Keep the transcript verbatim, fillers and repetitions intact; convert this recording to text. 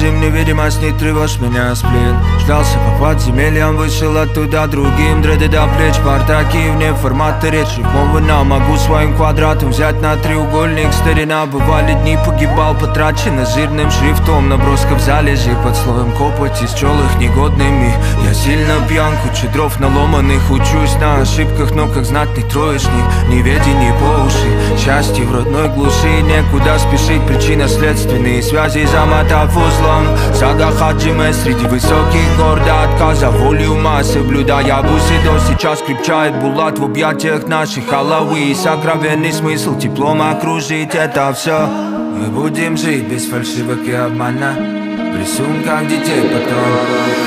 режим, невидимость, не тревожь меня, сплин. Ждался по подземельям, вышел оттуда другим. Дреды до плеч, партаки, вне формата речь рифмована. Могу своим квадратом взять на треугольник. Старина, бывали дни, погибал, потрачено жирным шрифтом. Наброска в залежи под слоем копоти, счел их негодными. Я сильно пьян, куча дров наломанных. Учусь на ошибках, но как знатный троечник. Неведение по уши, счастье в родной глуши. Некуда спешить, причинно-следственные связи замотав узлом. Сага Хаджиме среди высоких гор до отказа воли ума соблюдая бусидо. Сейчас крепчает булат в объятиях наших Аллауи. И сокровенный смысл теплом окружить это все. Мы будем жить без фальшивок и обмана, в рисунках детей потом.